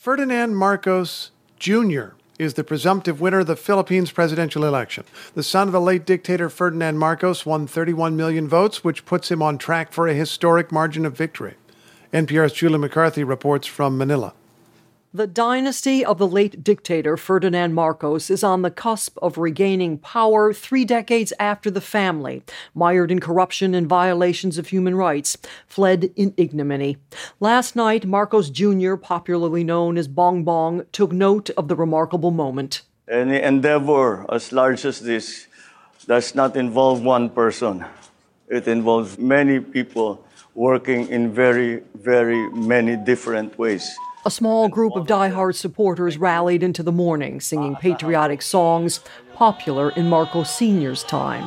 Ferdinand Marcos Jr. is the presumptive winner of the Philippines presidential election. The son of the late dictator Ferdinand Marcos won 31 million votes, which puts him on track for a historic margin of victory. NPR's Julie McCarthy reports from Manila. The dynasty of the late dictator Ferdinand Marcos is on the cusp of regaining power 3 decades after the family, mired in corruption and violations of human rights, fled in ignominy. Last night, Marcos Jr., popularly known as Bong Bong, took note of the remarkable moment. Any endeavor as large as this does not involve one person. It involves many people working in very, very many different ways. A small group of diehard supporters rallied into the morning, singing patriotic songs popular in Marcos Sr.'s time.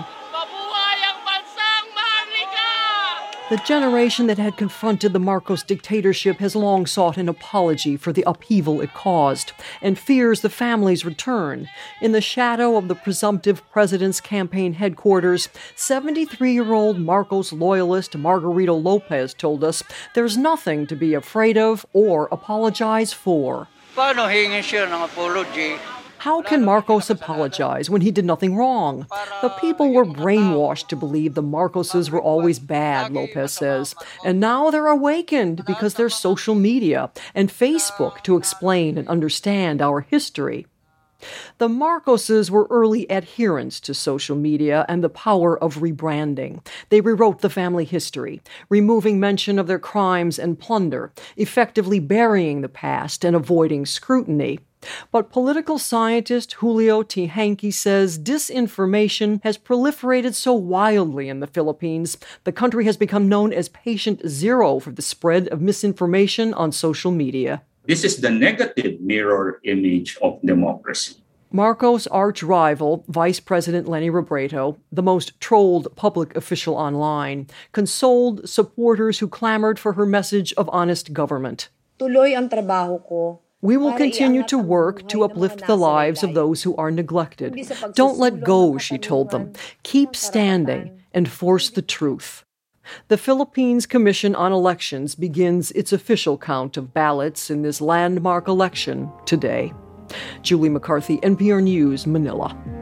The generation that had confronted the Marcos dictatorship has long sought an apology for the upheaval it caused and fears the family's return. In the shadow of the presumptive president's campaign headquarters, 73-year-old Marcos loyalist Margarito Lopez told us there's nothing to be afraid of or apologize for. Paano hingin siya ng apology? How can Marcos apologize when he did nothing wrong? The people were brainwashed to believe the Marcoses were always bad, Lopez says. And now they're awakened because there's social media and Facebook to explain and understand our history. The Marcoses were early adherents to social media and the power of rebranding. They rewrote the family history, removing mention of their crimes and plunder, effectively burying the past and avoiding scrutiny. But political scientist Julio Teehankee says disinformation has proliferated so wildly in the Philippines, the country has become known as patient zero for the spread of misinformation on social media. This is the negative mirror image of democracy. Marcos' arch-rival, Vice President Leni Robredo, the most trolled public official online, consoled supporters who clamored for her message of honest government. Tuloy ang trabaho ko. We will continue to work to uplift the lives of those who are neglected. Don't let go, she told them. Keep standing and force the truth. The Philippines Commission on Elections begins its official count of ballots in this landmark election today. Julie McCarthy, NPR News, Manila.